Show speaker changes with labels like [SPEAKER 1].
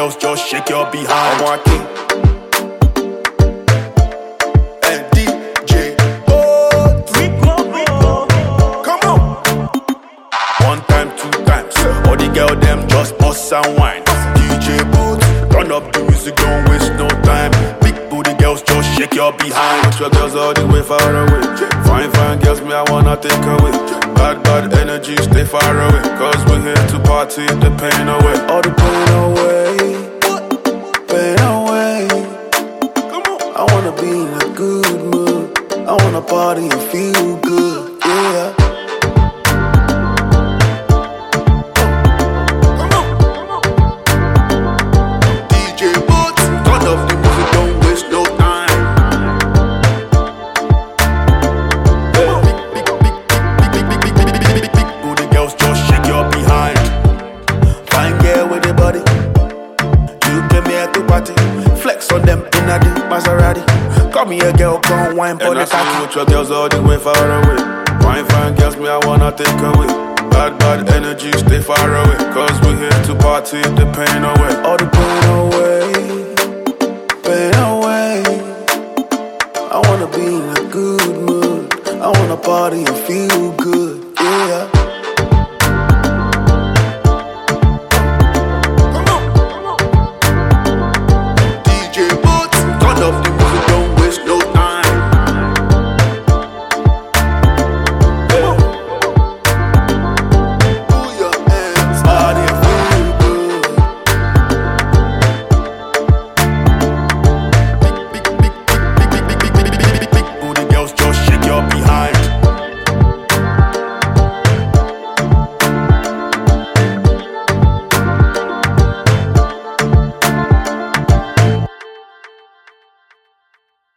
[SPEAKER 1] girls just shake your behind. I'm walking. And DJ come on. One time, two times. All the girl them just bust and wine. DJ Boots, turn up the music, don't waste no time. Big booty girls just shake your behind. Put your girls all the way far away. Fine, fine girls, me I wanna take away. Bad, bad energy, stay far away. Cause we're here to party, the pain away. All the pain away. Pain away. Come on. I wanna be in a good mood. I wanna party and feel good. Yeah. Flex on them in a deep Maserati. Call me a girl, come wine for the cocky. With your girls all the way far away. Fine, fine girls, me I wanna take away. Bad, bad energy, stay far away. Cause we're here to party, the pain away. All the pain away. Pain away. I wanna be in a good mood. I wanna party and feel good, yeah.